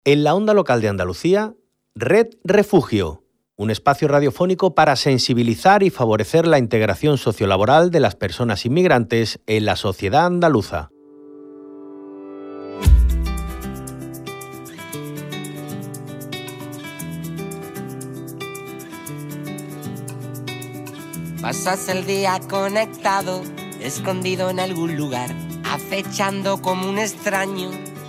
En la onda local de Andalucía, Red Refugio, un espacio radiofónico para sensibilizar y favorecer la integración sociolaboral de las personas inmigrantes en la sociedad andaluza. Pasas el día conectado, escondido en algún lugar, acechando como un extraño,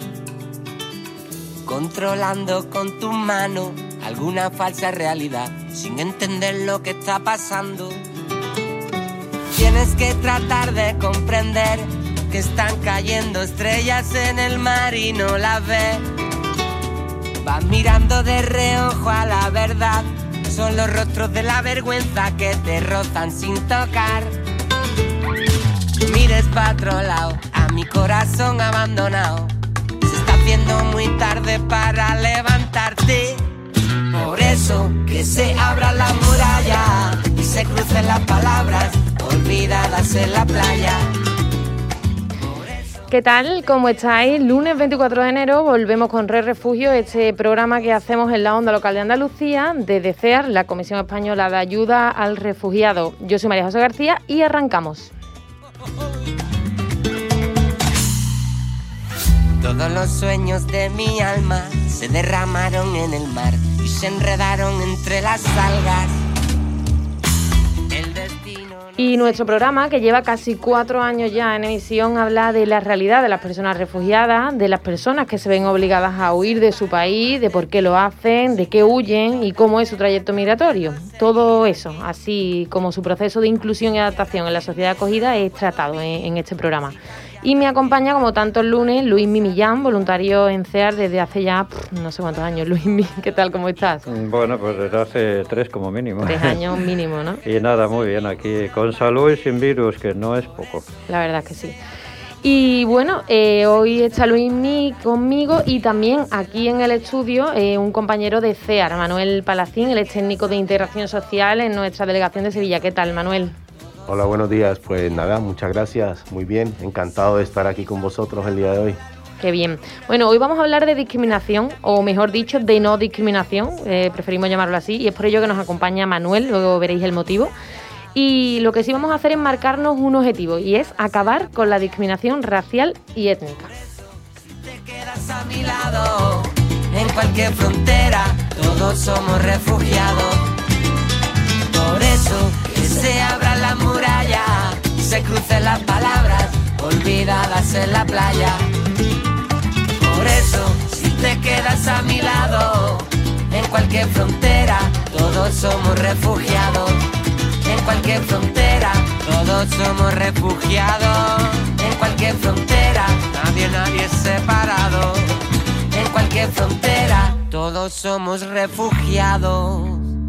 controlando con tu mano alguna falsa realidad, sin entender lo que está pasando. Tienes que tratar de comprender que están cayendo estrellas en el mar y no las ves. Vas mirando de reojo a la verdad, son los rostros de la vergüenza que te rozan sin tocar. Mires para otro lado, a mi corazón abandonado. Se está haciendo muy tarde para levantarte. Por eso que se abra la muralla y se crucen las palabras olvidadas en la playa. ¿Qué tal? ¿Cómo estáis? Lunes 24 de enero volvemos con Red Refugio, este programa que hacemos en la onda local de Andalucía desde CEAR, la Comisión Española de Ayuda al Refugiado. Yo soy María José García y arrancamos. Todos los sueños de mi alma se derramaron en el mar y se enredaron entre las algas. Y nuestro programa, que lleva casi 4 años ya en emisión, habla de la realidad de las personas refugiadas, de las personas que se ven obligadas a huir de su país, de por qué lo hacen, de qué huyen y cómo es su trayecto migratorio. Todo eso, así como su proceso de inclusión y adaptación en la sociedad acogida, es tratado en este programa. Y me acompaña, como tantos lunes, Luismi Millán, voluntario en CEAR desde hace ya no sé cuántos años. Luismi, ¿qué tal? ¿Cómo estás? Bueno, pues desde hace 3 como mínimo. 3 años mínimo, ¿no? Y nada, muy bien, aquí con salud y sin virus, que no es poco. La verdad es que sí. Y bueno, hoy está Luismi conmigo y también aquí en el estudio un compañero de CEAR, Manuel Palacín, él es técnico de integración social en nuestra delegación de Sevilla. ¿Qué tal, Manuel? Hola, buenos días. Pues nada, muchas gracias. Muy bien, encantado de estar aquí con vosotros el día de hoy. Qué bien. Bueno, hoy vamos a hablar de discriminación, o mejor dicho, de no discriminación, preferimos llamarlo así, y es por ello que nos acompaña Manuel, luego veréis el motivo. Y lo que sí vamos a hacer es marcarnos un objetivo, y es acabar con la discriminación racial y étnica. Te quedas a mi lado, en cualquier frontera, todos somos refugiados. Por eso que se abra la muralla, se crucen las palabras olvidadas en la playa. Por eso, si te quedas a mi lado, en cualquier frontera, todos somos refugiados. En cualquier frontera, todos somos refugiados. En cualquier frontera, nadie es separado. En cualquier frontera, todos somos refugiados.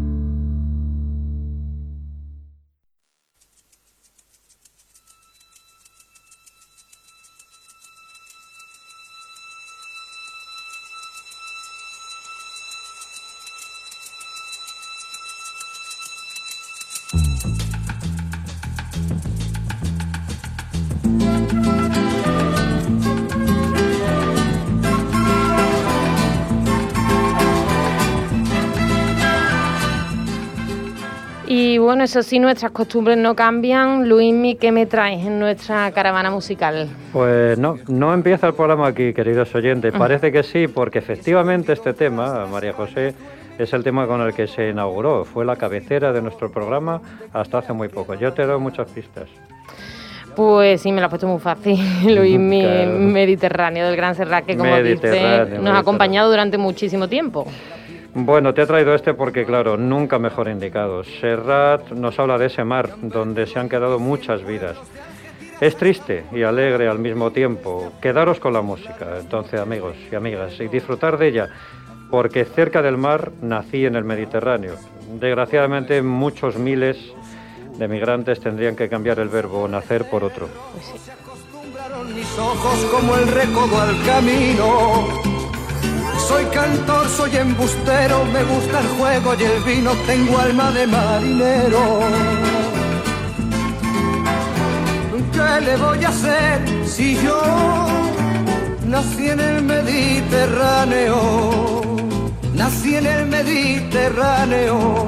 Y bueno, eso sí, nuestras costumbres no cambian. Luismi, ¿qué me traes en nuestra caravana musical? Pues no empieza el programa aquí, queridos oyentes. Parece que sí, porque efectivamente este tema, María José, es el tema con el que se inauguró. Fue la cabecera de nuestro programa hasta hace muy poco. Yo te doy muchas pistas. Pues sí, me lo has puesto muy fácil. Luismi, Claro. Mediterráneo, del Gran Serrat, que como dice, nos ha acompañado durante muchísimo tiempo. Bueno, te he traído este porque, claro, nunca mejor indicado. Serrat nos habla de ese mar donde se han quedado muchas vidas. Es triste y alegre al mismo tiempo. Quedaros con la música, entonces, amigos y amigas, y disfrutar de ella, porque cerca del mar nací en el Mediterráneo. Desgraciadamente, muchos miles de migrantes tendrían que cambiar el verbo nacer por otro. Pues sí. Se acostumbraron mis ojos como el recodo al camino. Soy cantor, soy embustero, me gusta el juego y el vino, tengo alma de marinero. ¿Qué le voy a hacer si yo nací en el Mediterráneo, nací en el Mediterráneo.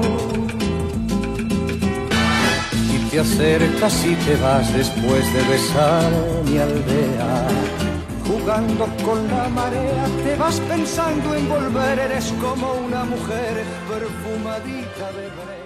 Y te acercas y te vas después de besar mi aldea. Jugando con la marea, te vas pensando en volver, eres como una mujer perfumadita de brea.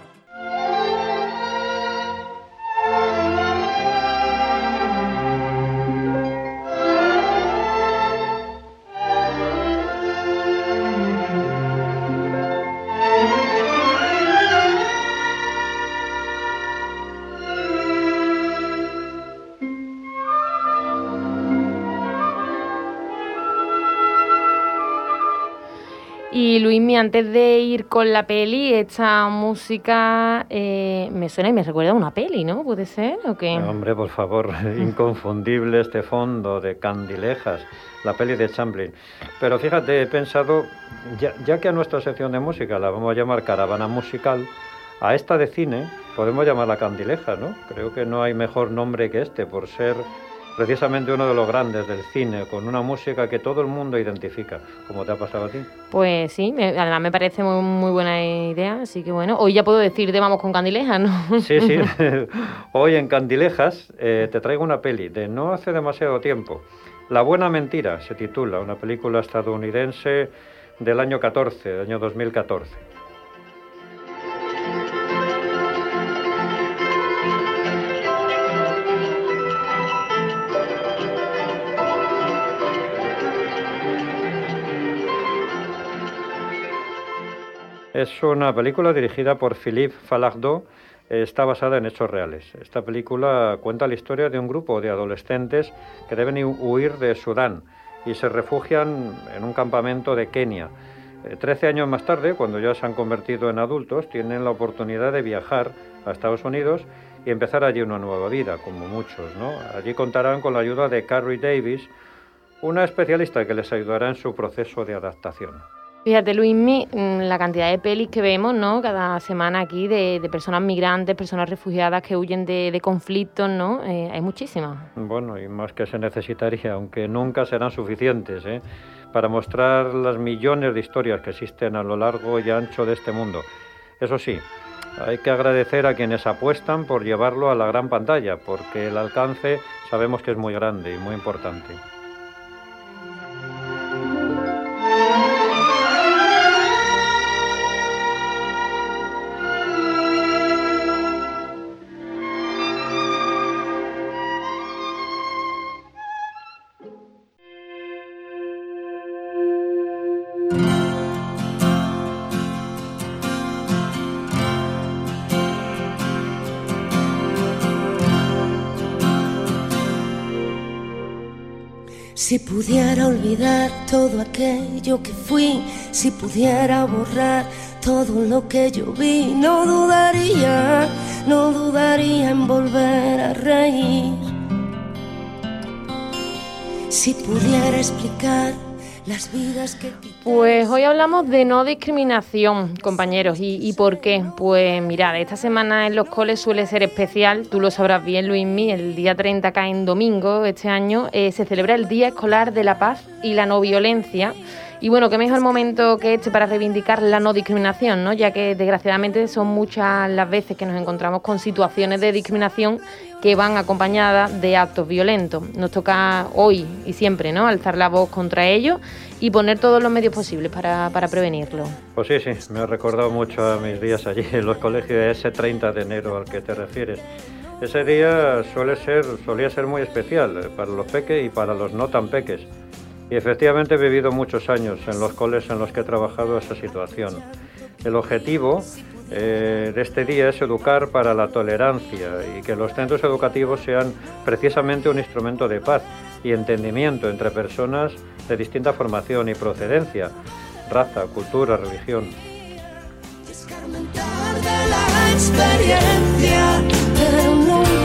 Y Luismi, antes de ir con la peli, esta música me suena y me recuerda a una peli, ¿no? ¿Puede ser o qué? Hombre, por favor, inconfundible este fondo de Candilejas, la peli de Chaplin. Pero fíjate, he pensado, ya que a nuestra sección de música la vamos a llamar Caravana Musical, a esta de cine podemos llamarla Candilejas, ¿no? Creo que no hay mejor nombre que este, por ser precisamente uno de los grandes del cine, con una música que todo el mundo identifica. ¿Cómo te ha pasado a ti? Pues sí, además me parece muy buena idea, así que bueno, hoy ya puedo decirte vamos con Candilejas, ¿no? Sí. Hoy en Candilejas te traigo una peli de no hace demasiado tiempo. La buena mentira se titula, una película estadounidense del año 2014. Es una película dirigida por Philippe Falardeau, está basada en hechos reales. Esta película cuenta la historia de un grupo de adolescentes que deben huir de Sudán y se refugian en un campamento de Kenia. 13 años más tarde, cuando ya se han convertido en adultos, tienen la oportunidad de viajar a Estados Unidos y empezar allí una nueva vida, como muchos, ¿no? Allí contarán con la ayuda de Carrie Davis, una especialista que les ayudará en su proceso de adaptación. Fíjate, Luismi, la cantidad de pelis que vemos, ¿no? Cada semana aquí de personas migrantes, personas refugiadas que huyen de conflictos, ¿no? Hay muchísimas. Bueno, y más que se necesitaría, aunque nunca serán suficientes, para mostrar las millones de historias que existen a lo largo y ancho de este mundo. Eso sí, hay que agradecer a quienes apuestan por llevarlo a la gran pantalla, porque el alcance sabemos que es muy grande y muy importante. Si pudiera olvidar todo aquello que fui, si pudiera borrar todo lo que yo vi, no dudaría en volver a reír. Si pudiera explicar las vidas que... Pues hoy hablamos de no discriminación, compañeros. ¿Y por qué? Pues mirad, esta semana en los coles suele ser especial, tú lo sabrás bien, Luismi, el día 30 cae en domingo este año, se celebra el Día Escolar de la Paz y la No Violencia. Y bueno, qué mejor momento que este para reivindicar la no discriminación, ¿no? Ya que desgraciadamente son muchas las veces que nos encontramos con situaciones de discriminación que van acompañadas de actos violentos. Nos toca hoy y siempre, ¿no?, alzar la voz contra ello y poner todos los medios posibles para prevenirlo. Pues sí, me ha recordado mucho a mis días allí en los colegios, ese 30 de enero al que te refieres. Ese día solía ser muy especial para los peques y para los no tan peques. Y efectivamente he vivido muchos años en los coles en los que he trabajado esa situación. El objetivo de este día es educar para la tolerancia y que los centros educativos sean precisamente un instrumento de paz y entendimiento entre personas de distinta formación y procedencia, raza, cultura, religión. Descarmentar de la experiencia, pero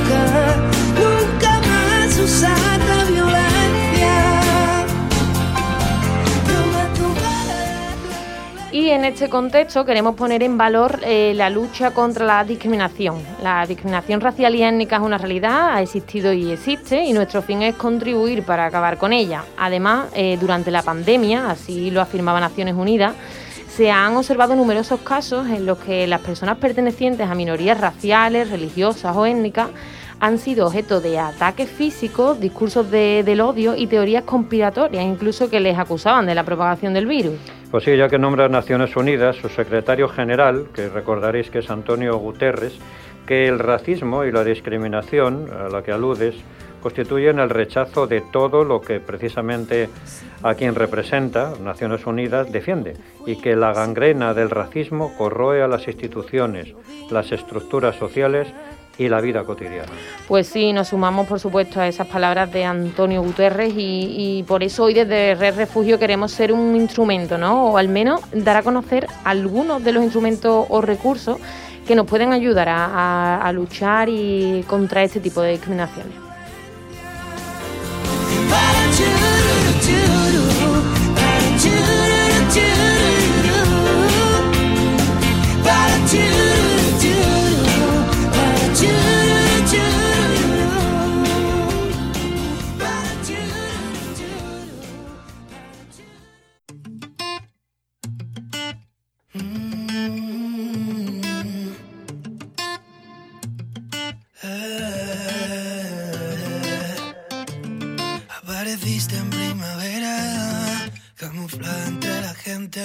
nunca más usar la violencia. Y en este contexto queremos poner en valor la lucha contra la discriminación. La discriminación racial y étnica es una realidad, ha existido y existe, y nuestro fin es contribuir para acabar con ella. Además, durante la pandemia, así lo afirmaba Naciones Unidas, se han observado numerosos casos en los que las personas pertenecientes a minorías raciales, religiosas o étnicas han sido objeto de ataques físicos, discursos del odio y teorías conspiratorias, incluso que les acusaban de la propagación del virus. Pues sí, ya que nombra Naciones Unidas, su secretario general, que recordaréis que es Antonio Guterres, que el racismo y la discriminación a la que aludes constituyen el rechazo de todo lo que precisamente a quien representa, Naciones Unidas, defiende, y que la gangrena del racismo corroe a las instituciones, las estructuras sociales y la vida cotidiana. Pues sí, nos sumamos por supuesto a esas palabras de Antonio Guterres y por eso hoy desde Red Refugio queremos ser un instrumento, ¿no? O al menos dar a conocer algunos de los instrumentos o recursos que nos pueden ayudar a luchar y contra este tipo de discriminaciones. Apareciste en primavera, camuflada entre la gente.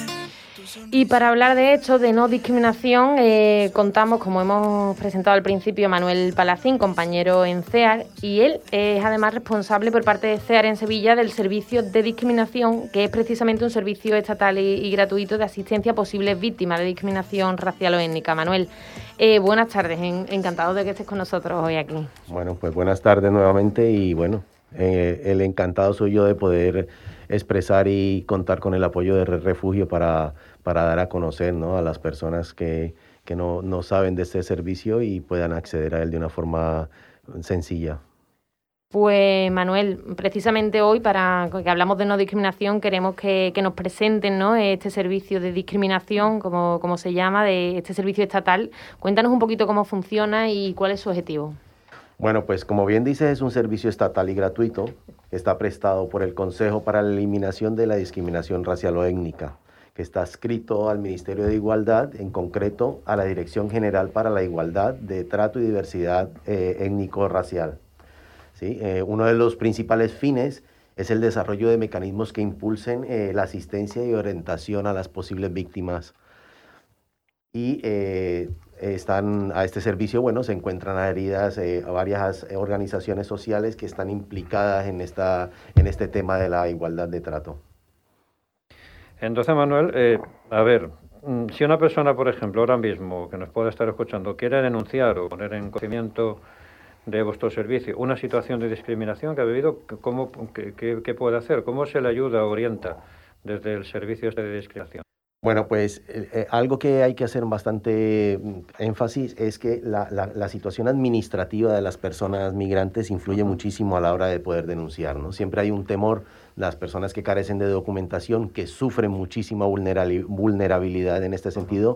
Y para hablar de esto, de no discriminación, contamos, como hemos presentado al principio, Manuel Palacín, compañero en CEAR, y él es además responsable por parte de CEAR en Sevilla del servicio de discriminación, que es precisamente un servicio estatal y gratuito de asistencia a posibles víctimas de discriminación racial o étnica. Manuel, buenas tardes, encantado de que estés con nosotros hoy aquí. Bueno, pues buenas tardes nuevamente y bueno, el encantado soy yo de poder expresar y contar con el apoyo de Red Refugio para dar a conocer, ¿no?, a las personas que no saben de este servicio y puedan acceder a él de una forma sencilla. Pues Manuel, precisamente hoy, para que hablamos de no discriminación, queremos que nos presenten, ¿no?, este servicio de discriminación, como se llama, de este servicio estatal. Cuéntanos un poquito cómo funciona y cuál es su objetivo. Bueno, pues como bien dices, es un servicio estatal y gratuito. Está prestado por el Consejo para la Eliminación de la Discriminación Racial o Étnica, que está adscrito al Ministerio de Igualdad, en concreto a la Dirección General para la Igualdad de Trato y Diversidad Étnico-Racial. ¿Sí? Uno de los principales fines es el desarrollo de mecanismos que impulsen la asistencia y orientación a las posibles víctimas. Y a este servicio, bueno, se encuentran adheridas varias organizaciones sociales que están implicadas en este tema de la igualdad de trato. Entonces, Manuel, a ver, si una persona, por ejemplo, ahora mismo, que nos puede estar escuchando, quiere denunciar o poner en conocimiento de vuestro servicio una situación de discriminación que ha vivido, ¿qué puede hacer? ¿Cómo se le ayuda o orienta desde el servicio de discriminación? Bueno, pues algo que hay que hacer bastante énfasis es que la situación administrativa de las personas migrantes influye muchísimo a la hora de poder denunciar, ¿no? Siempre hay un temor, las personas que carecen de documentación, que sufren muchísima vulnerabilidad en este sentido,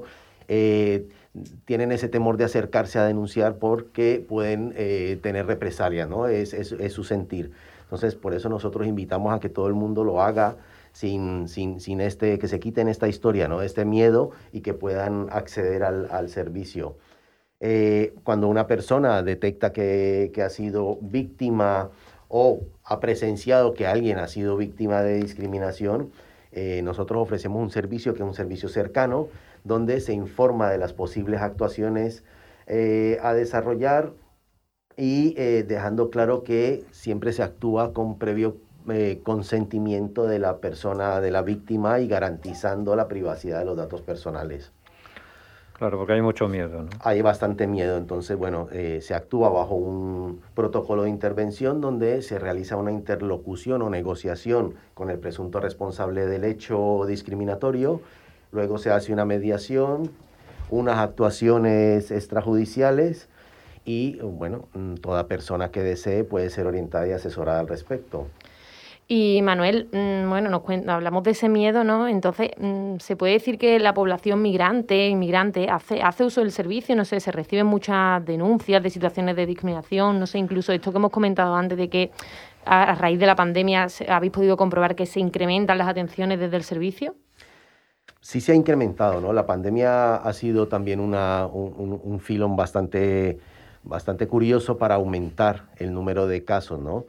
tienen ese temor de acercarse a denunciar porque pueden tener represalias, ¿no? Es su sentir. Entonces, por eso nosotros invitamos a que todo el mundo lo haga, sin que se quiten esta historia, ¿no?, este miedo, y que puedan acceder al servicio. Cuando una persona detecta que ha sido víctima o ha presenciado que alguien ha sido víctima de discriminación, nosotros ofrecemos un servicio que es un servicio cercano, donde se informa de las posibles actuaciones a desarrollar y dejando claro que siempre se actúa con previo consentimiento de la persona, de la víctima, y garantizando la privacidad de los datos personales. Claro, porque hay mucho miedo, ¿no? Hay bastante miedo, entonces, bueno, se actúa bajo un protocolo de intervención donde se realiza una interlocución o negociación con el presunto responsable del hecho discriminatorio, luego se hace una mediación, unas actuaciones extrajudiciales y, bueno, toda persona que desee puede ser orientada y asesorada al respecto. Y Manuel, bueno, hablamos de ese miedo, ¿no? Entonces, ¿se puede decir que la población inmigrante hace uso del servicio? No sé, se reciben muchas denuncias de situaciones de discriminación, no sé, incluso esto que hemos comentado antes de que a raíz de la pandemia habéis podido comprobar que se incrementan las atenciones desde el servicio. Sí se ha incrementado, ¿no? La pandemia ha sido también un filón bastante curioso para aumentar el número de casos, ¿no?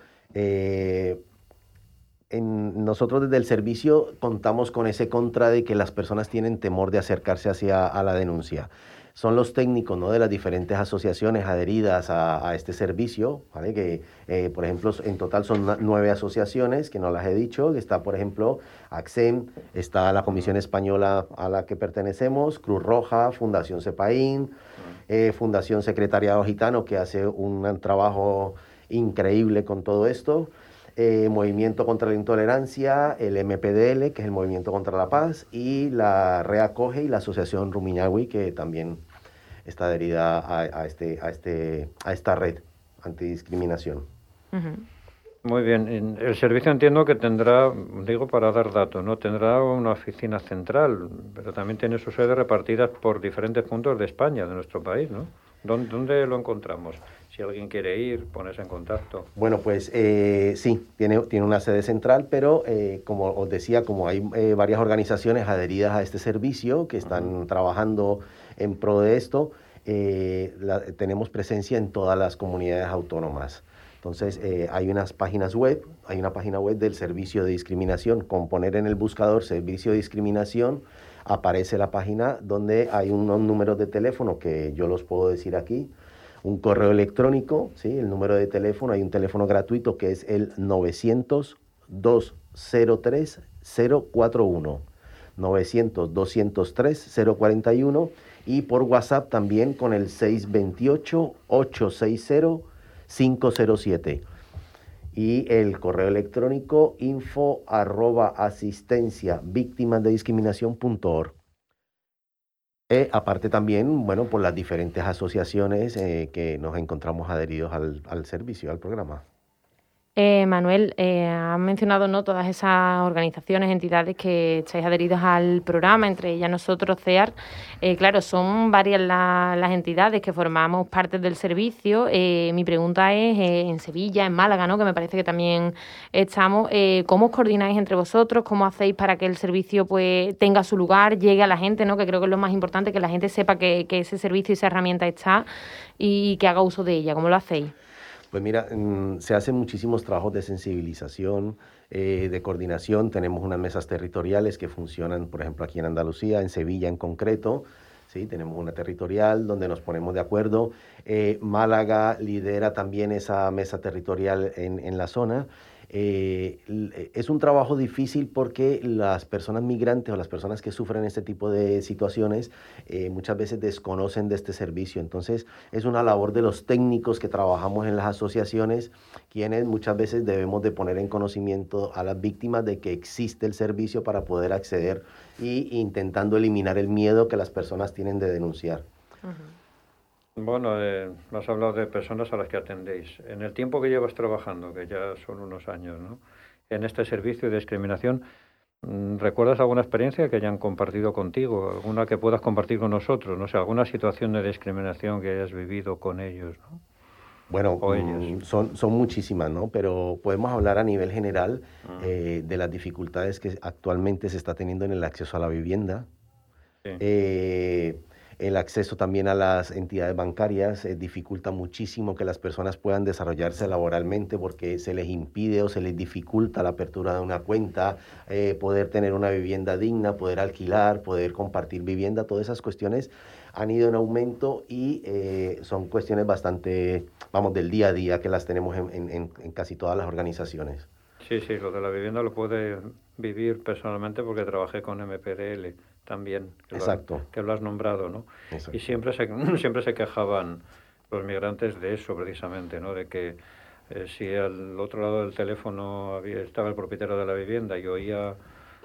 Nosotros desde el servicio contamos con ese contra de que las personas tienen temor de acercarse a la denuncia. Son los técnicos, ¿no?, de las diferentes asociaciones adheridas a este servicio, ¿vale? Que, por ejemplo, en total son 9 asociaciones, que no las he dicho. Está, por ejemplo, ACSEM, está la Comisión Española a la que pertenecemos, Cruz Roja, Fundación CEPAIN, Fundación Secretariado Gitano, que hace un trabajo increíble con todo esto. Movimiento contra la Intolerancia, el MPDL, que es el Movimiento contra la Paz, y la REACOGE y la Asociación Rumiñahui, que también está adherida a esta red antidiscriminación. Muy bien. El servicio entiendo que tendrá, digo para dar datos, ¿no? Tendrá una oficina central, pero también tiene sus sedes repartidas por diferentes puntos de España, de nuestro país, ¿no? ¿Dónde lo encontramos? Si alguien quiere ir, ponerse en contacto. Bueno, pues sí, tiene una sede central, pero como os decía, como hay varias organizaciones adheridas a este servicio que están trabajando en pro de esto, tenemos presencia en todas las comunidades autónomas. Entonces, hay unas páginas web, hay una página web del servicio de discriminación. Con poner en el buscador servicio de discriminación, aparece la página donde hay unos números de teléfono que yo los puedo decir aquí. Un correo electrónico, ¿sí? El número de teléfono, hay un teléfono gratuito que es el 900-203-041. 900-203-041 y por WhatsApp también con el 628-860-507. Y el correo electrónico info@asistenciavíctimasdediscriminación.org. Aparte también, bueno, por las diferentes asociaciones que nos encontramos adheridos al servicio, al programa. Manuel, has mencionado, ¿no?, todas esas organizaciones, entidades que estáis adheridos al programa, entre ellas nosotros, CEAR. Claro, son varias las entidades que formamos parte del servicio. Mi pregunta es, en Sevilla, en Málaga, ¿no?, que me parece que también estamos, ¿cómo os coordináis entre vosotros? ¿Cómo hacéis para que el servicio pues tenga su lugar, llegue a la gente, ¿no?, que creo que es lo más importante, que la gente sepa que ese servicio y esa herramienta está y que haga uso de ella? ¿Cómo lo hacéis? Pues mira, se hacen muchísimos trabajos de sensibilización, de coordinación. Tenemos unas mesas territoriales que funcionan, por ejemplo, aquí en Andalucía, en Sevilla en concreto. ¿Sí? Tenemos una territorial donde nos ponemos de acuerdo. Málaga lidera también esa mesa territorial en la zona. Es un trabajo difícil porque las personas migrantes o las personas que sufren este tipo de situaciones muchas veces desconocen de este servicio. Entonces es una labor de los técnicos que trabajamos en las asociaciones, quienes muchas veces debemos de poner en conocimiento a las víctimas de que existe el servicio para poder acceder y intentando eliminar el miedo que las personas tienen de denunciar. Bueno, has hablado de personas a las que atendéis. En el tiempo que llevas trabajando, que ya son unos años, ¿no?, en este servicio de discriminación, ¿recuerdas alguna experiencia que hayan compartido contigo? ¿Alguna que puedas compartir con nosotros? No sé, alguna situación de discriminación que hayas vivido con ellos, ¿no? Bueno, son muchísimas, ¿no? Pero podemos hablar a nivel general de las dificultades que actualmente se está teniendo en el acceso a la vivienda. Sí. El acceso también a las entidades bancarias dificulta muchísimo que las personas puedan desarrollarse laboralmente porque se les impide o se les dificulta la apertura de una cuenta, poder tener una vivienda digna, poder alquilar, poder compartir vivienda. Todas esas cuestiones han ido en aumento y son cuestiones bastante, del día a día que las tenemos en casi todas las organizaciones. Sí, lo de la vivienda lo puede vivir personalmente porque trabajé con MPDL también, que lo has nombrado, ¿no? Exacto. Y siempre se quejaban los migrantes de eso precisamente, ¿no? De que si al otro lado del teléfono estaba el propietario de la vivienda y oía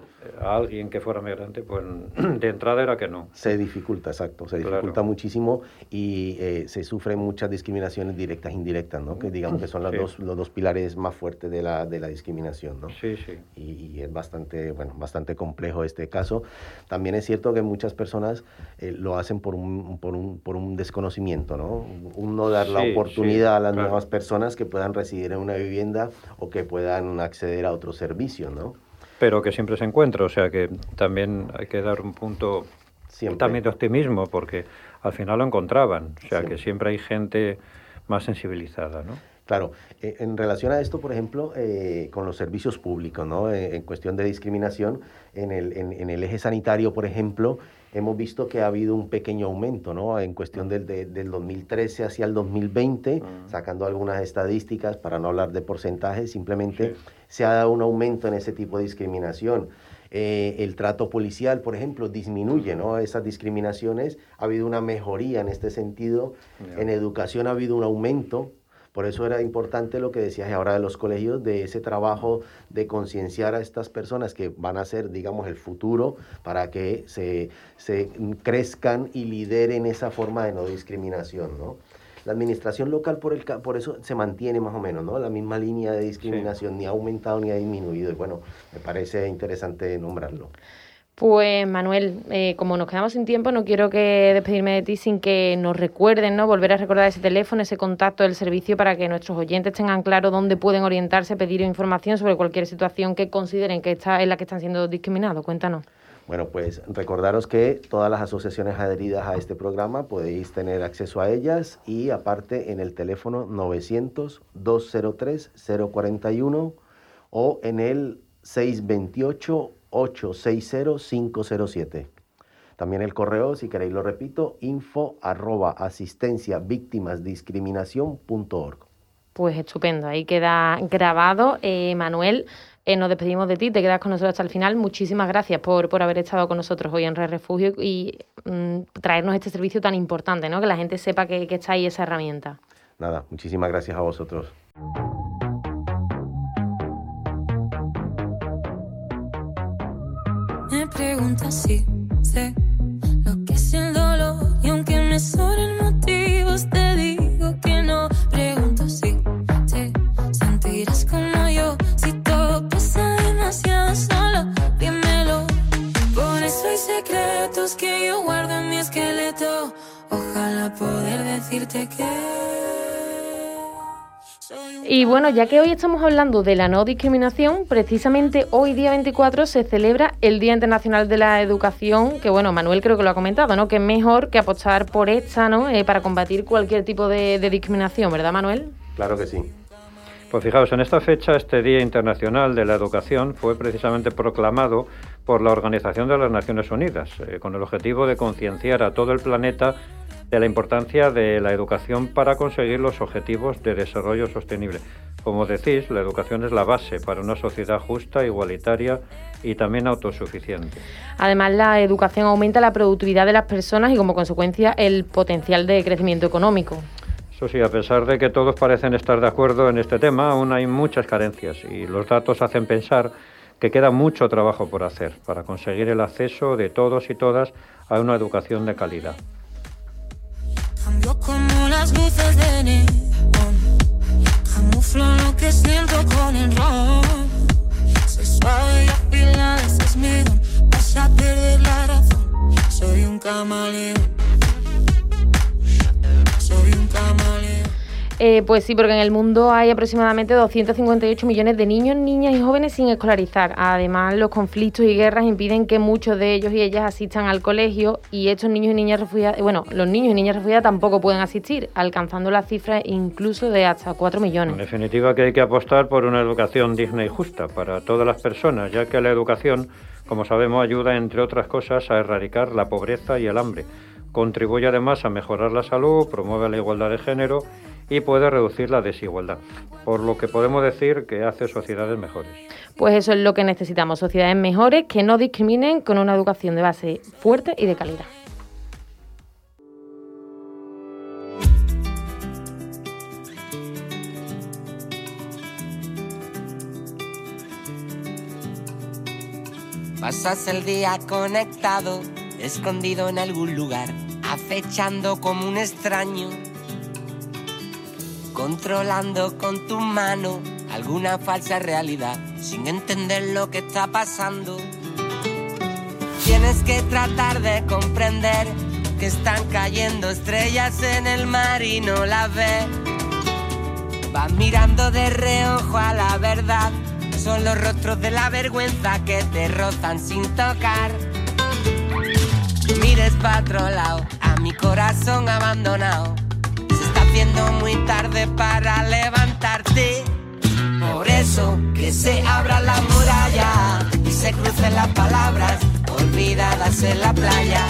a alguien que fuera migrante, pues de entrada era que no. Se dificulta, exacto, se dificulta muchísimo y se sufren muchas discriminaciones directas e indirectas, ¿no? Que digamos que son los dos pilares más fuertes de la discriminación, ¿no? Sí, sí. Y es bastante complejo este caso. También es cierto que muchas personas lo hacen por un desconocimiento, ¿no? No dar la oportunidad a las nuevas personas que puedan residir en una vivienda o que puedan acceder a otros servicios, ¿no? Pero que siempre se encuentra, o sea que también hay que dar un punto también de optimismo, porque al final lo encontraban, o sea que siempre hay gente más sensibilizada, ¿no? Claro, en relación a esto, por ejemplo, con los servicios públicos, ¿no? En cuestión de discriminación, en el eje sanitario, por ejemplo, hemos visto que ha habido un pequeño aumento, ¿no? En cuestión del 2013 hacia el 2020, sacando algunas estadísticas, para no hablar de porcentajes, simplemente se ha dado un aumento en ese tipo de discriminación. El trato policial, por ejemplo, disminuye, ¿no? Esas discriminaciones, ha habido una mejoría en este sentido. En educación ha habido un aumento. Por eso era importante lo que decías ahora de los colegios, de ese trabajo de concienciar a estas personas que van a ser, digamos, el futuro, para que se crezcan y lideren esa forma de no discriminación, ¿no? La administración local por eso se mantiene más o menos, ¿no? La misma línea de discriminación, ni ha aumentado ni ha disminuido. Y bueno, me parece interesante nombrarlo. Pues Manuel, como nos quedamos sin tiempo, no quiero que despedirme de ti sin que nos recuerden, ¿no? Volver a recordar ese teléfono, ese contacto del servicio, para que nuestros oyentes tengan claro dónde pueden orientarse, pedir información sobre cualquier situación que consideren que en la que están siendo discriminados. Cuéntanos. Bueno, pues recordaros que todas las asociaciones adheridas a este programa podéis tener acceso a ellas, y aparte en el teléfono 900-203-041 o en el 628-860-507. También el correo, si queréis lo repito, info@asistenciavictimasdiscriminación.org. Pues estupendo, ahí queda grabado. Manuel, nos despedimos de ti, te quedas con nosotros hasta el final. Muchísimas gracias por haber estado con nosotros hoy en Red Refugio y traernos este servicio tan importante, ¿no? Que la gente sepa que está ahí esa herramienta. Nada, muchísimas gracias a vosotros. Me preguntas si sé lo que es el dolor, y aunque me sobren motivos te digo que no. Pregunto si te sentirás como yo, si todo pesa demasiado solo, dímelo. Por eso hay secretos que yo guardo en mi esqueleto. Ojalá poder decirte que... Y bueno, ya que hoy estamos hablando de la no discriminación, precisamente hoy, día 24, se celebra el Día Internacional de la Educación, que bueno, Manuel creo que lo ha comentado, ¿no? Que es mejor que apostar por esta, ¿no? Para combatir cualquier tipo de discriminación, ¿verdad, Manuel? Claro que sí. Pues fijaos, en esta fecha, este Día Internacional de la Educación fue precisamente proclamado por la Organización de las Naciones Unidas, con el objetivo de concienciar a todo el planeta de la importancia de la educación para conseguir los objetivos de desarrollo sostenible. Como decís, la educación es la base para una sociedad justa, igualitaria y también autosuficiente. Además, la educación aumenta la productividad de las personas y, como consecuencia, el potencial de crecimiento económico. Eso sí, a pesar de que todos parecen estar de acuerdo en este tema, aún hay muchas carencias y los datos hacen pensar que queda mucho trabajo por hacer para conseguir el acceso de todos y todas a una educación de calidad. Cambio como las luces de neón, camuflo lo que siento con el ron. Soy suave y afilada, ese es mi don. Vas a perder la razón. Soy un camaleón. Soy un camaleón. Pues sí, porque en el mundo hay aproximadamente 258 millones de niños, niñas y jóvenes sin escolarizar. Además, los conflictos y guerras impiden que muchos de ellos y ellas asistan al colegio, y estos niños y niñas refugiados, los niños y niñas refugiadas tampoco pueden asistir, alcanzando la cifra incluso de hasta 4 millones. En definitiva, que hay que apostar por una educación digna y justa para todas las personas, ya que la educación, como sabemos, ayuda, entre otras cosas, a erradicar la pobreza y el hambre. Contribuye además a mejorar la salud, promueve la igualdad de género y puede reducir la desigualdad, por lo que podemos decir que hace sociedades mejores. Pues eso es lo que necesitamos, sociedades mejores que no discriminen, con una educación de base fuerte y de calidad. Pasas el día conectado, escondido en algún lugar, acechando como un extraño, controlando con tu mano alguna falsa realidad, sin entender lo que está pasando. Tienes que tratar de comprender que están cayendo estrellas en el mar y no las ves. Vas mirando de reojo a la verdad, son los rostros de la vergüenza que te rozan sin tocar. Mires para otro lado, a mi corazón abandonado. Se está haciendo muy tarde para levantarte. Por eso que se abra la muralla y se crucen las palabras olvidadas en la playa.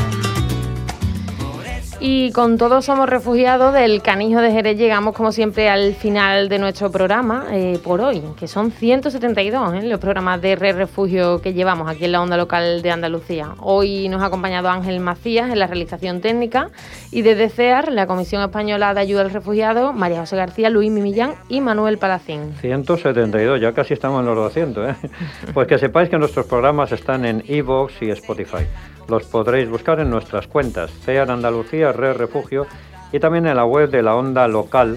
Y con Todos somos refugiados del Canijo de Jerez llegamos como siempre al final de nuestro programa por hoy, que son 172 los programas de Red Refugio que llevamos aquí en la onda local de Andalucía. Hoy nos ha acompañado Ángel Macías en la realización técnica y desde CEAR, la Comisión Española de Ayuda al Refugiado, María José García, Luis Millán y Manuel Palacín. 172, ya casi estamos en los 200, ¿eh? Pues que sepáis que nuestros programas están en iVoox y Spotify. Los podréis buscar en nuestras cuentas, CEAR Andalucía, Red Refugio, y también en la web de la onda local,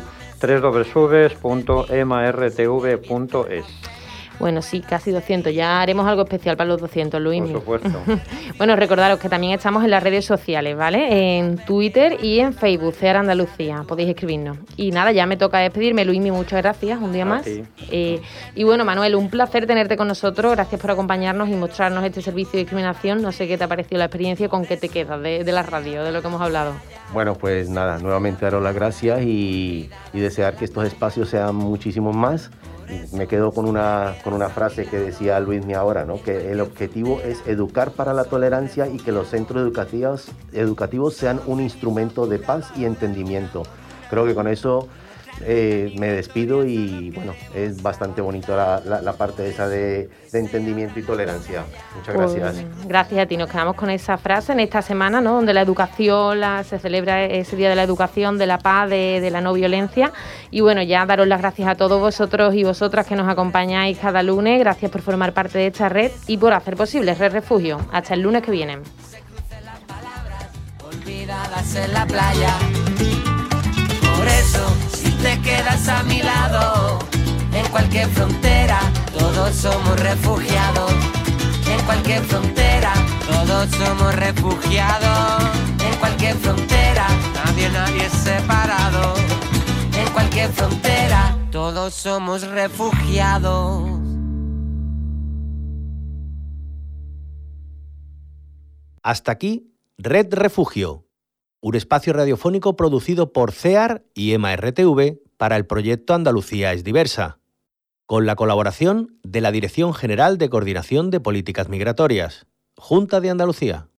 www.martv.es. Bueno, sí, casi 200. Ya haremos algo especial para los 200, Luis. Por supuesto. Bueno, recordaros que también estamos en las redes sociales, ¿vale? En Twitter y en Facebook, CEAR Andalucía. Podéis escribirnos. Y nada, ya me toca despedirme. Luismi, muchas gracias, un día más. Y bueno, Manuel, un placer tenerte con nosotros. Gracias por acompañarnos y mostrarnos este servicio de discriminación. No sé qué te ha parecido la experiencia, con qué te quedas de la radio, de lo que hemos hablado. Bueno, pues nada, nuevamente daros las gracias y desear que estos espacios sean muchísimos más. Me quedo con una frase que decía Luismi ahora, ¿no? Que el objetivo es educar para la tolerancia y que los centros educativos sean un instrumento de paz y entendimiento. Creo que con eso me despido y bueno, es bastante bonito la parte esa de entendimiento y tolerancia. Muchas gracias. Gracias a ti. Nos quedamos con esa frase en esta semana, ¿no? Donde la educación, se celebra ese Día de la Educación, de la paz, de la no violencia. Y bueno, ya daros las gracias a todos vosotros y vosotras que nos acompañáis cada lunes. Gracias por formar parte de esta red y por hacer posible Red Refugio. Hasta el lunes que viene. Olvidadas en la playa. Por eso, si te quedas a mi lado, en cualquier frontera, todos somos refugiados. En cualquier frontera, todos somos refugiados. En cualquier frontera, nadie es separado. En cualquier frontera, todos somos refugiados. Hasta aquí, Red Refugio, un espacio radiofónico producido por CEAR y MRTV para el proyecto Andalucía es diversa, con la colaboración de la Dirección General de Coordinación de Políticas Migratorias, Junta de Andalucía.